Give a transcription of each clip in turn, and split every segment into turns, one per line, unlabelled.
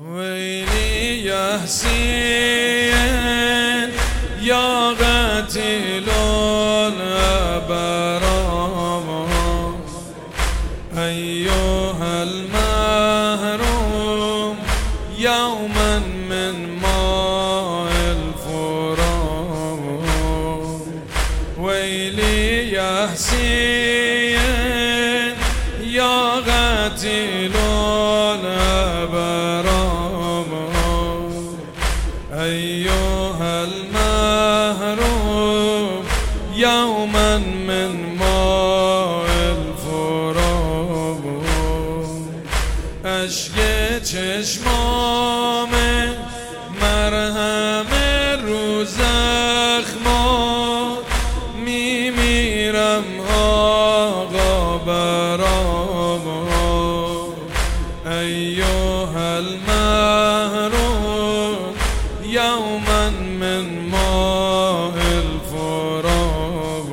ويلي يا حسين يا قتيل الأبرار، أيها المهروم يوما من ماء الفرات. ويلي يا حسين يا قتيل الأبرار، أيها المهروم يوما من ماء الفرات. اشک چشمام مرهم رو زخمات، میمیرم آقا برام. ایها المحروم یوما من ماء الفرات.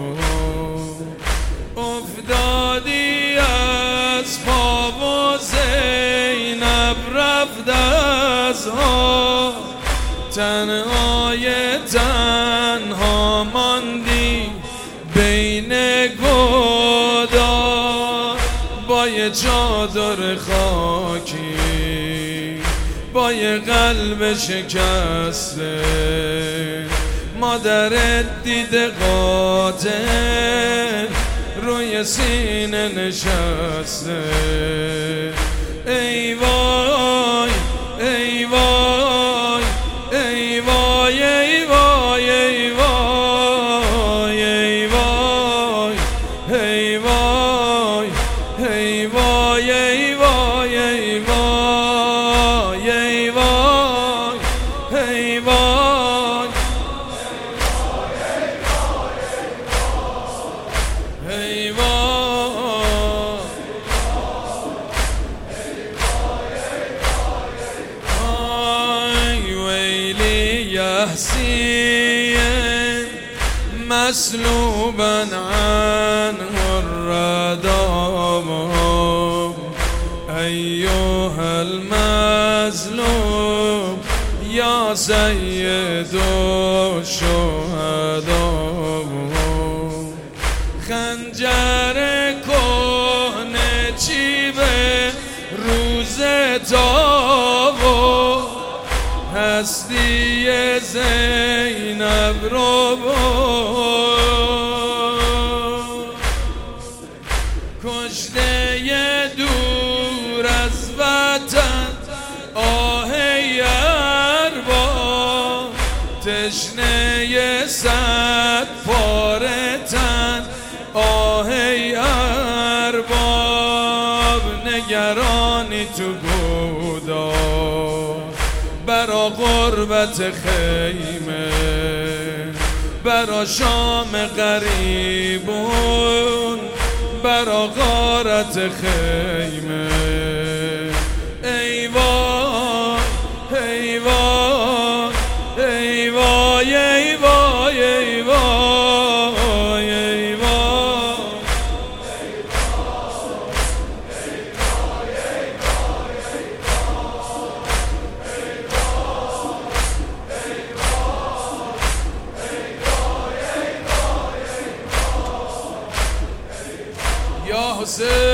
افتادی از پا و زینب رفت از ها، تنهای تنها ماندی بین گودار. با یه چادر خاکی، با یه قلب شکسته، مادرت دیده قاتل روی سینه نشسته. ای وای ای وای ای وای ای وای ای وای ای وای ای وای ای وای ای وای ای وای ای وای ای وای ای وای. آی ویلی یا حسین مسلوبا عنه الردام، ایها المظلوم یا سید الشهداء. خنجر کهنه چی به روز تاب، هستی زینب رو کشته دور از وطن آه ارباب، تشنه صد پاره تن آه ارباب. نگرانی تو بودا برا غربت خیمه، برا شام غریبون، برا غارت خیمه. ای وای ای وای ای وای ای وای ای وای ای وای. یا حسین